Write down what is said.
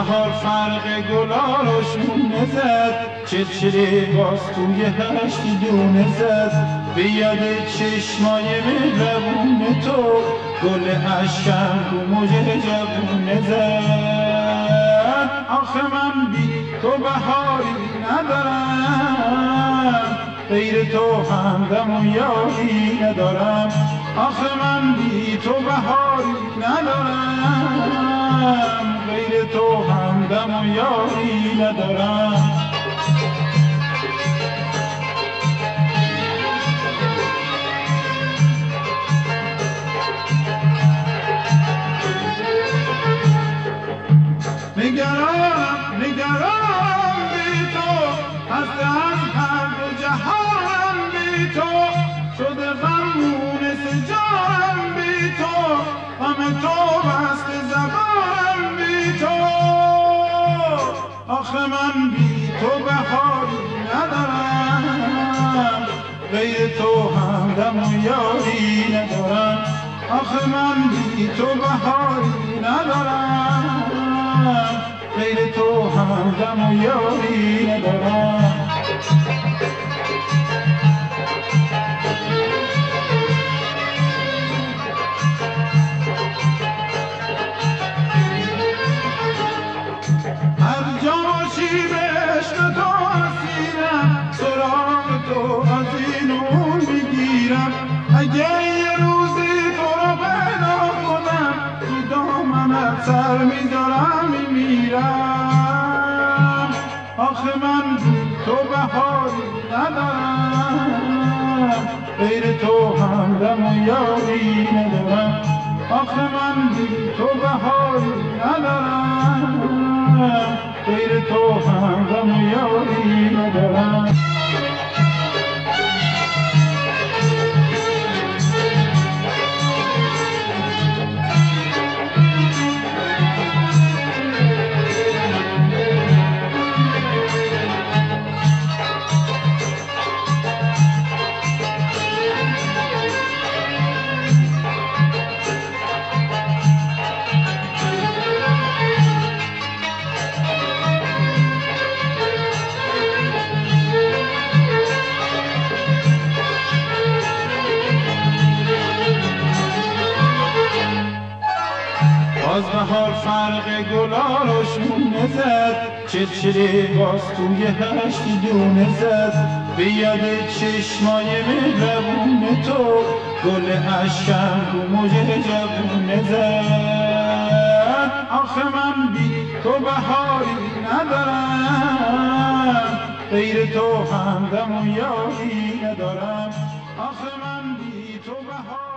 بهار فرق گلار و شونه زد، چلچلی باز توی هشت دونه زد. به یاد چشمای مهربون تو گل اشکم تو موج جوونه زد. آخه من بی تو بهاری ندارم، غیر تو همدم و یاری ندارم. آخه من بی تو بهاری ندارم، غیر تو همدم و یاری ندارم. نگرانم بی تو، هست از هر دو جهانم بی تو، شده غمون سجارم بی تو، غم تو بست زبانم بی تو. آخه من بی تو بهاری ندارم، غیر تو همدم و یاری ندارم. آخه من بی تو بهاری ندارم، غیر تو همدم و یاری ندارم. هر جا باشی به عشق تو اسیرم، سراغ تو از این اون میگیرم. اگه یه روزی تو رو پیدا کنم، تو دامنت سر میذارم میمیرم. آخه من بی تو بهاری ندارم، غیر تو همدم و یاری ندارم. آخه من بی تو بهاری ندارم، غیر تو همدم و یاری ندارم. باز بهار فرق گلار و شونه زد، چلچلی باز توی هشت دونه زد. به یاد چشمای مهربون تو گل اشکم تو موج جوونه زد. آخه من بی تو بهاری ندارم، غیر تو همدم و یاری ندارم. آخه من بی تو بهاری